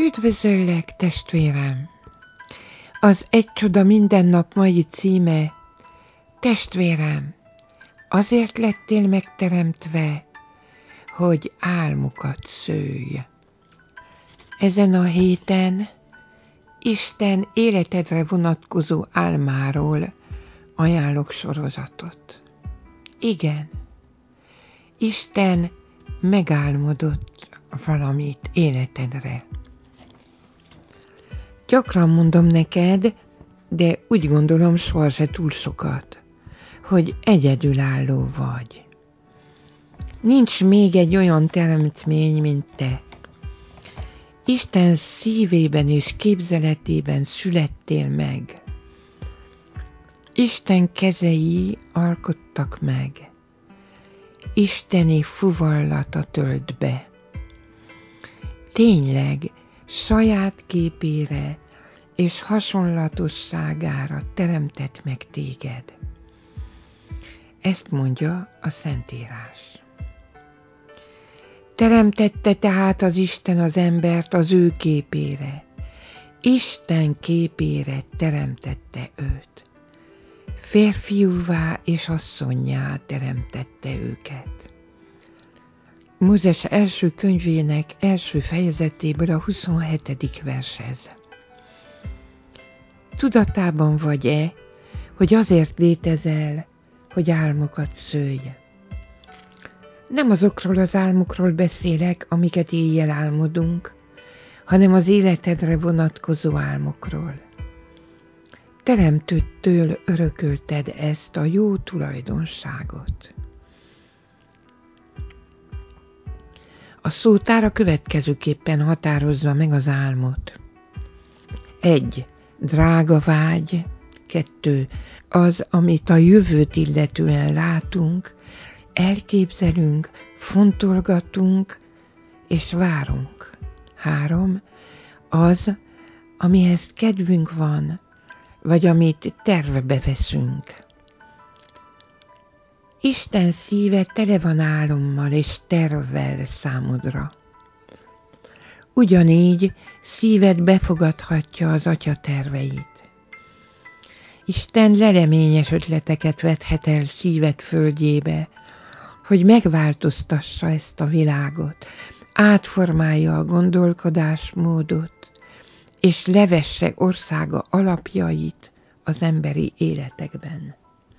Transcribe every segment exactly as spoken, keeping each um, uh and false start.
Üdvözöllek, testvérem! Az Egy csoda minden nap mai címe: testvérem, azért lettél megteremtve, hogy álmokat szőj. Ezen a héten Isten életedre vonatkozó álmáról ajánlok sorozatot. Igen, Isten megálmodott valamit életedre. Gyakran mondom neked, de úgy gondolom soha se túl sokat, hogy egyedülálló vagy. Nincs még egy olyan teremtmény, mint te. Isten szívében és képzeletében születtél meg. Isten kezei alkottak meg. Isteni fuvallata tölt be. Tényleg saját képére és hasonlatosságára teremtett meg téged. Ezt mondja a Szentírás. Teremtette tehát az Isten az embert az ő képére. Isten képére teremtette őt. Férfiúvá és asszonnyá teremtette őket. Mózes első könyvének első fejezetéből a huszonhetedik vershez. Tudatában vagy-e, hogy azért létezel, hogy álmokat szőj? Nem azokról az álmokról beszélek, amiket éjjel álmodunk, hanem az életedre vonatkozó álmokról. Teremtőttől örökölted ezt a jó tulajdonságot. A szótár a következőképpen határozza meg az álmot. Egy. Drága vágy. Kettő. Az, amit a jövőt illetően látunk, elképzelünk, fontolgatunk és várunk. Három. Az, amihez kedvünk van, vagy amit tervbe veszünk. Isten szíve tele van álommal és tervvel számodra. Ugyanígy szíved befogadhatja az Atya terveit. Isten leleményes ötleteket vethet el szíved földjébe, hogy megváltoztassa ezt a világot, átformálja a gondolkodásmódot, és levesse országa alapjait az emberi életekben.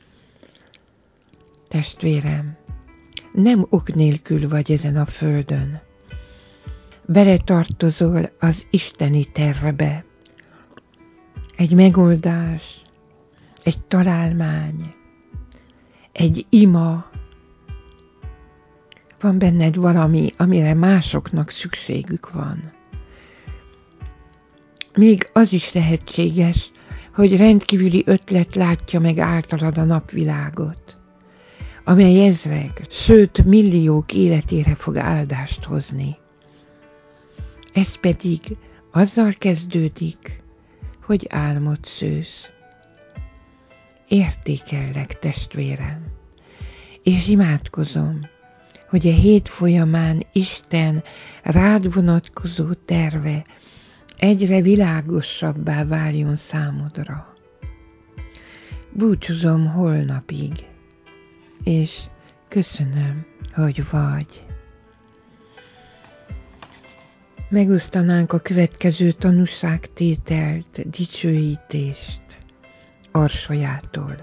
Testvérem, nem ok nélkül vagy ezen a földön. Beletartozol az isteni tervbe. Egy megoldás, egy találmány, egy ima. Van benned valami, amire másoknak szükségük van. Még az is lehetséges, hogy rendkívüli ötlet látja meg általad a napvilágot, amely ezrek, sőt milliók életére fog áldást hozni. Ez pedig azzal kezdődik, hogy álmot szősz. Értékellek, testvérem, és imádkozom, hogy a hét folyamán Isten rád vonatkozó terve egyre világosabbá váljon számodra. Búcsúzom holnapig, és köszönöm, hogy vagy. Megosztanánk a következő tanúságtételt, dicsőítést Orsolyától.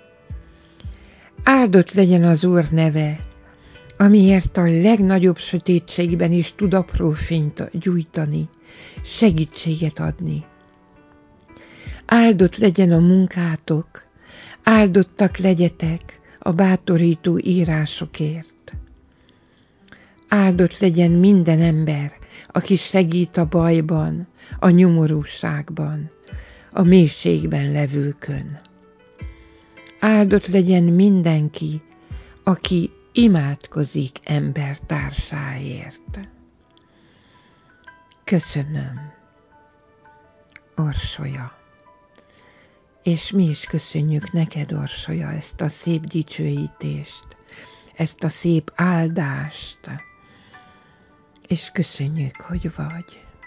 Áldott legyen az Úr neve, amiért a legnagyobb sötétségben is tud apró fényt gyújtani, segítséget adni. Áldott legyen a munkátok, áldottak legyetek a bátorító írásokért. Áldott legyen minden ember, aki segít a bajban, a nyomorúságban, a mélységben levőkön. Áldott legyen mindenki, aki imádkozik embertársáért. Köszönöm, Orsolya. És mi is köszönjük neked, Orsolya, ezt a szép dicsőítést, ezt a szép áldást, és köszönjük, hogy vagy.